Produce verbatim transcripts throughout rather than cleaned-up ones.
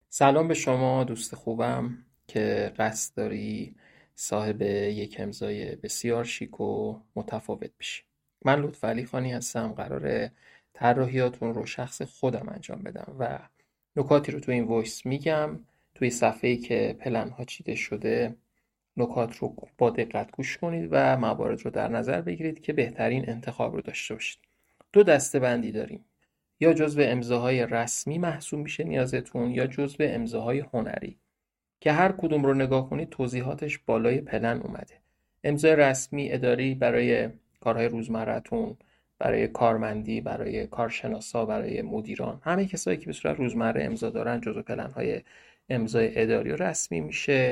سلام به شما دوست خوبم که قصد داری صاحب یک امضای بسیار شیک و متفاوت بشی. من لطفعلی خانی هستم. قراره طراحیاتون رو شخص خودم انجام بدم و نکاتی رو تو این وایس میگم. توی صفحه‌ای که پلن ها چیده شده نکات رو با دقت گوش کنید و موارد رو در نظر بگیرید که بهترین انتخاب رو داشته باشید. دو دسته بندی داریم: یا جزو امضاهای رسمی محسوب میشه نیازتون، یا جزو امضاهای هنری که هر کدوم رو نگاه کنید توضیحاتش بالای پلن اومده. امضای رسمی اداری برای کارهای روزمره‌تون، برای کارمندی، برای کارشناسا، برای مدیران، همه کسایی که به صورت روزمره امضا دارن جزو پلن‌های امضای اداری و رسمی میشه.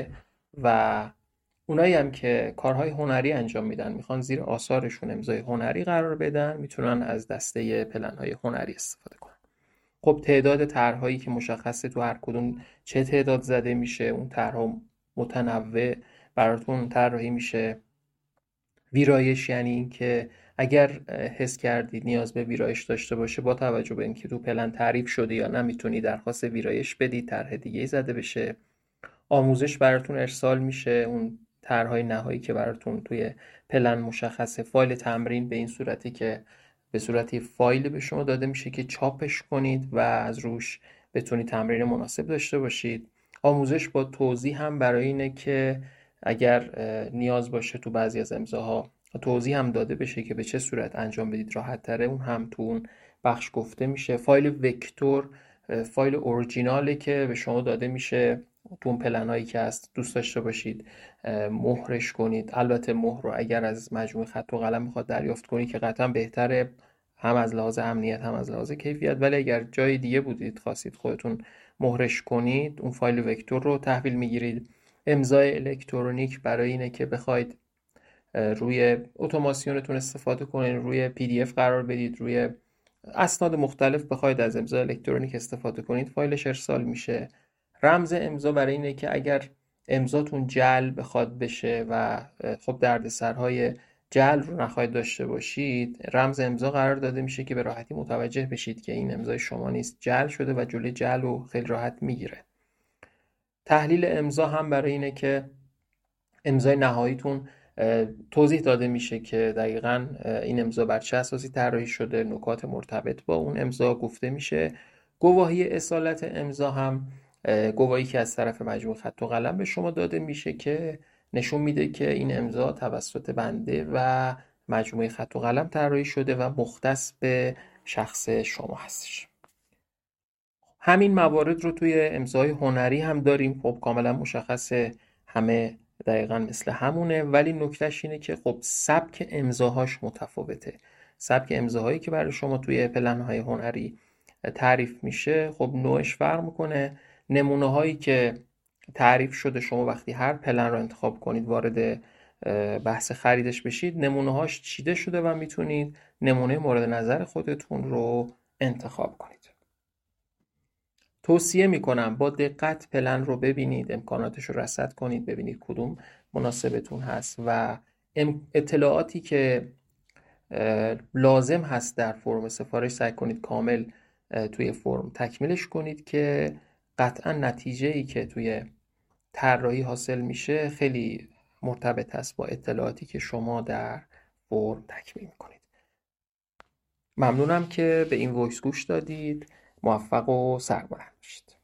و اونایی هم که کارهای هنری انجام میدن، میخوان زیر آثارشون امضای هنری قرار بدن، میتونن از دسته پلن‌های هنری استفاده کنن. خب تعداد طرح‌هایی که مشخصه تو هر کدوم چه تعداد زده میشه، اون طرح‌ها متنوع براتون طراحی میشه. ویرایش یعنی این که اگر حس کردید نیاز به ویرایش داشته باشه، با توجه به اینکه تو پلن تعریف شده یا نه، میتونی درخواست ویرایش بدید، طرح دیگه زده بشه. آموزش براتون ارسال میشه، اون طرح‌های نهایی که براتون توی پلن مشخصه. فایل تمرین به این صورتی که به صورتی فایل به شما داده میشه که چاپش کنید و از روش بتونید تمرین مناسب داشته باشید. آموزش با توضیح هم برای اینه که اگر نیاز باشه تو بعضی از امضاها توضیح هم داده بشه که به چه صورت انجام بدید راحت تره، اون هم تو اون بخش گفته میشه. فایل وکتور فایل اورجیناله که به شما داده میشه تو اون پلنایی که هست، دوست داشته باشید مهرش کنید. البته مهر رو اگر از مجموعه خط و قلم میخواد دریافت کنید که قطعا بهتره، هم از لحاظ امنیت هم از لحاظ کیفیت. ولی اگر جای دیگه بودید خواستید خودتون مهرش کنید، اون فایل وکتور رو تحویل میگیرید. امضای الکترونیک برای اینه که بخواید روی اتوماسیونتون استفاده کنید، روی پی دی اف قرار بدید، روی اسناد مختلف بخواید از امضای الکترونیک استفاده کنید، فایلش ارسال میشه. رمز امضا برای اینه که اگر امضاتون جعل بخواد بشه و خب دردسرهای جعل رو نخواهید داشته باشید، رمز امضا قرار داده میشه که به راحتی متوجه بشید که این امضای شما نیست، جعل شده و جلوی جعل رو خیلی راحت میگیره. تحلیل امضا هم برای اینه که امضای نهاییتون توضیح داده میشه که دقیقاً این امضا بر چه اساسی طراحی شده، نکات مرتبط با اون امضا گفته میشه. گواهی اصالت امضا هم گواهی که از طرف مجموعه خط و قلم به شما داده میشه که نشون میده که این امضا توسط بنده و مجموعه خط و قلم طراحی شده و مختص به شخص شما هستش. همین موارد رو توی امضای هنری هم داریم. خب کاملا مشخصه، همه دقیقا مثل همونه، ولی نکتهش اینه که خب سبک امضاهاش متفاوته. سبک امضاهایی که برای شما توی پلن‌های هنری تعریف میشه خب نوعش فرق میکنه. نمونه هایی که تعریف شده، شما وقتی هر پلن رو انتخاب کنید وارد بحث خریدش بشید، نمونه هاش چیده شده و میتونید نمونه مورد نظر خودتون رو انتخاب کنید. توصیه میکنم با دقت پلن رو ببینید، امکاناتش رو رصد کنید، ببینید کدوم مناسبتون هست و اطلاعاتی که لازم هست در فرم سفارش سعی کنید کامل توی فرم تکمیلش کنید که قطعا نتیجه‌ای که توی طراحی حاصل میشه خیلی مرتبط است با اطلاعاتی که شما در فرم تکمیل میکنید. ممنونم که به این وایس گوش دادید. موفق و سربلند باشید.